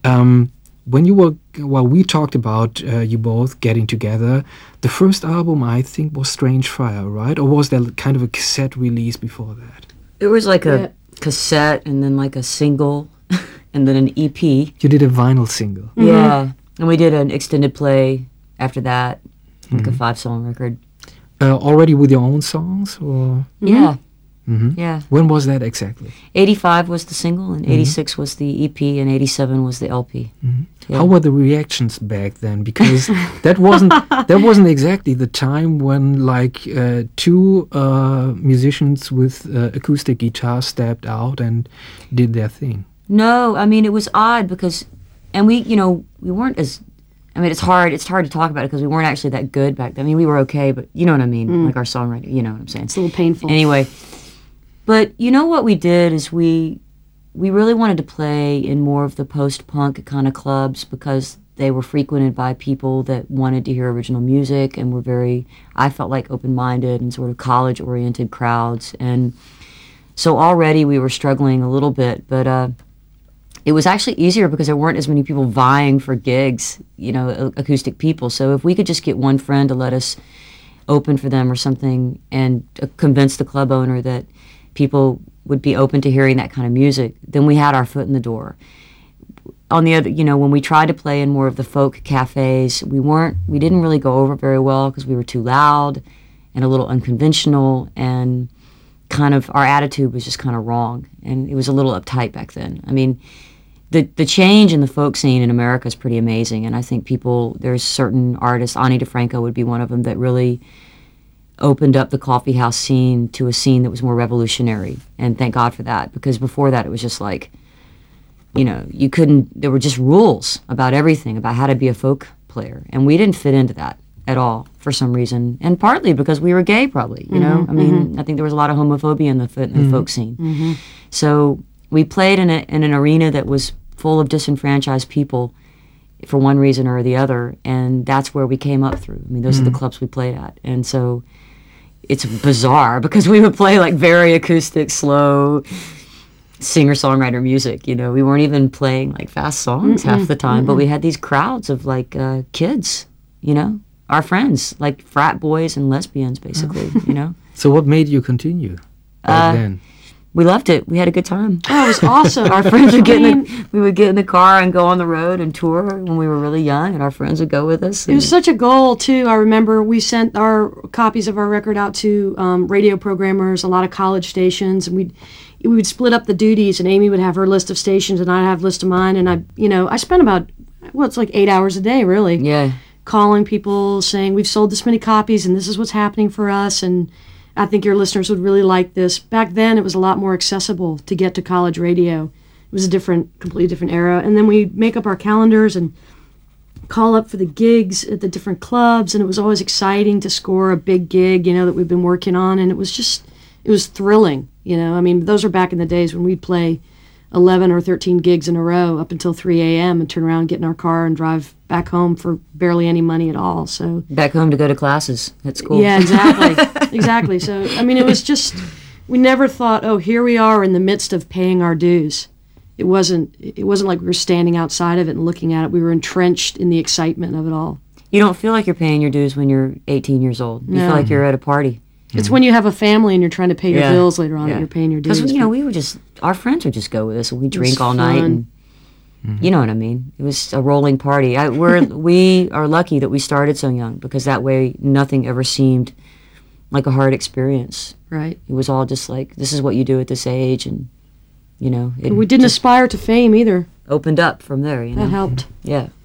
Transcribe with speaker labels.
Speaker 1: When you were, well, we talked about you both getting together. The first album, I think, was Strange Fire, right? Or was there kind of a cassette release before that?
Speaker 2: It was like a cassette and then like a single and then an EP.
Speaker 1: You did a vinyl single.
Speaker 2: Mm-hmm. Yeah. And we did an extended play after that, like a 5-song record.
Speaker 1: Already with your own songs? Or?
Speaker 2: Yeah. Mm-hmm. Yeah.
Speaker 1: When was that exactly?
Speaker 2: 85 was the single, and 86 was the EP, and 87 was the LP.
Speaker 1: Mm-hmm. Yeah. How were the reactions back then? Because that wasn't exactly the time when like two musicians with acoustic guitars stepped out and did their thing.
Speaker 2: No, I mean it was odd because, and we weren't as. I mean, it's hard to talk about it because we weren't actually that good back then. I mean, we were okay, but you know what I mean? Like our songwriting, you know what I'm saying?
Speaker 3: It's a little painful.
Speaker 2: Anyway, but you know what we did is we really wanted to play in more of the post-punk kind of clubs because they were frequented by people that wanted to hear original music and were very, I felt like, open-minded and sort of college-oriented crowds. And so already we were struggling a little bit, but it was actually easier because there weren't as many people vying for gigs, acoustic people. So if we could just get one friend to let us open for them or something and convince the club owner that people would be open to hearing that kind of music, then we had our foot in the door. On the other, when we tried to play in more of the folk cafes, we didn't really go over very well because we were too loud and a little unconventional, and kind of our attitude was just kind of wrong, and it was a little uptight back then. I mean, the change in the folk scene in America is pretty amazing, and I think there's certain artists, Ani DeFranco would be one of them, that really opened up the coffee house scene to a scene that was more revolutionary, and thank God for that, because before that it was just like, there were just rules about everything, about how to be a folk player, and we didn't fit into that at all for some reason, and partly because we were gay, probably, I mean, I think there was a lot of homophobia in the folk scene. Mm-hmm. So we played in an arena that was full of disenfranchised people for one reason or the other, and that's where we came up through. I mean, those are the clubs we played at, and so it's bizarre because we would play like very acoustic, slow singer-songwriter music. We weren't even playing like fast songs half the time, but we had these crowds of like kids, our friends, like frat boys and lesbians, basically.
Speaker 1: So what made you continue back then?
Speaker 2: We loved it. We had a good time.
Speaker 3: Oh, it was awesome.
Speaker 2: Our friends would we would get in the car and go on the road and tour when we were really young, and our friends would go with us.
Speaker 3: It was such a goal, too. I remember we sent our copies of our record out to radio programmers, a lot of college stations, and we would split up the duties, and Amy would have her list of stations, and I'd have a list of mine, and I spent about, it's like 8 hours a day, really.
Speaker 2: Yeah.
Speaker 3: Calling people, saying, we've sold this many copies, and this is what's happening for us, and I think your listeners would really like this. Back then, it was a lot more accessible to get to college radio. It was a completely different era. And then we'd make up our calendars and call up for the gigs at the different clubs, and it was always exciting to score a big gig, that we've been working on, and it was thrilling, I mean, those are back in the days when we'd play 11 or 13 gigs in a row up until 3 a.m. and turn around, get in our car, and drive back home for barely any money at all. So
Speaker 2: back home to go to classes at school.
Speaker 3: Yeah, exactly. Exactly. So, I mean, it was just, we never thought, oh, here we are in the midst of paying our dues. It wasn't like we were standing outside of it and looking at it. We were entrenched in the excitement of it all.
Speaker 2: You don't feel like you're paying your dues when you're 18 years old. You feel like you're at a party.
Speaker 3: It's when you have a family and you're trying to pay your bills later on that you're paying your dues.
Speaker 2: Because, we would our friends would just go with us, and we'd drink all night, and you know what I mean? It was a rolling party. We are lucky that we started so young, because that way nothing ever seemed like a hard experience.
Speaker 3: Right.
Speaker 2: It was all just like, this is what you do at this age, and,
Speaker 3: we didn't aspire to fame either.
Speaker 2: Opened up from there,
Speaker 3: That helped.
Speaker 2: Yeah.